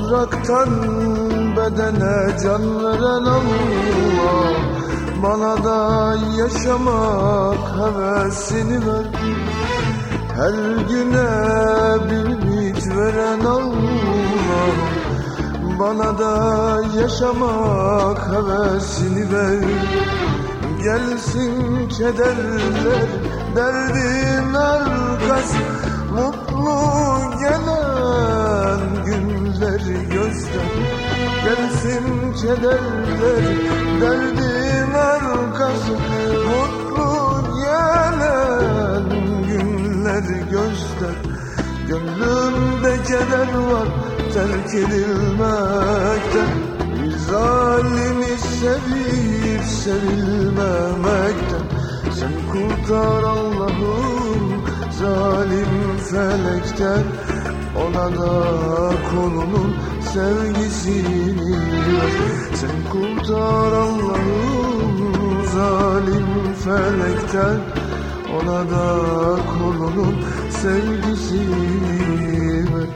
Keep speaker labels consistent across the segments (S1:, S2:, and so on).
S1: Topraktan bedene can veren Allah, bana da yaşamak hevesini ver. Her güne bir ümit veren Allah, bana da yaşamak hevesini ver. Gelsin kederler derdin arkası, mutlu gelen günleri göster. Gelsin kederler derdin arkası, mutlu gelen günleri göster. Gönlümde keder var terk edilmekten, bir zalimi sevip sevilmemekten. Sen kurtar Allah'ım zalim felekten, ona da kolunun sevgisini ver. Sen kurtar Allah'ım zalim felekten, ona da kolunun sevgisini ver.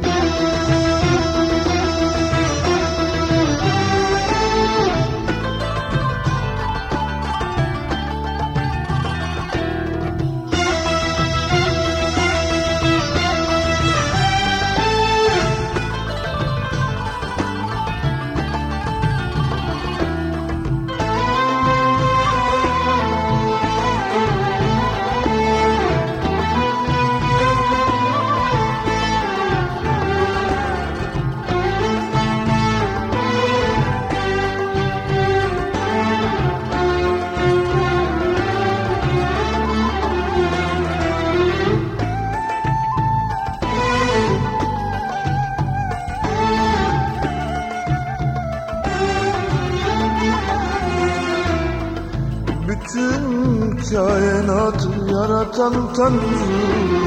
S1: Bütün kainatı yaratan Tanrı,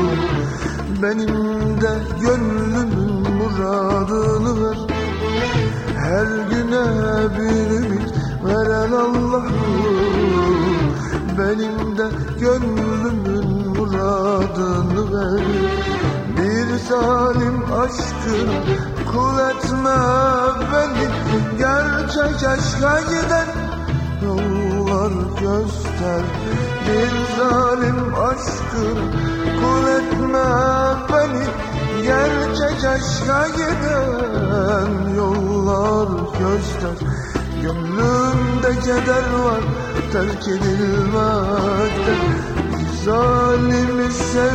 S1: benim de gönlümün muradını ver. Her güne bir ümit veren Allah'ım, benim de gönlümün muradını ver. Bir zalim aşkına kul etme beni, gerçek aşka giden yollar göster. Bir zalim aşkına kul etme beni, gerçek aşka giden yollar göster. Gönlümde keder var terk edilmekten, bir zalimi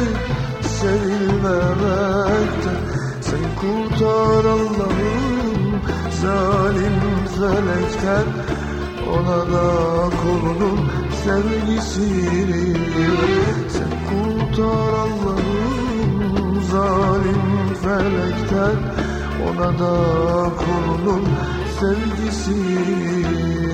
S1: sevilmemekten. Sen kurtar Allah'ım zalim felekten, ona da kolunun sevgisini ver. Sen kurtar Allah'ım zalim felekten, ona da kolunun sevgisini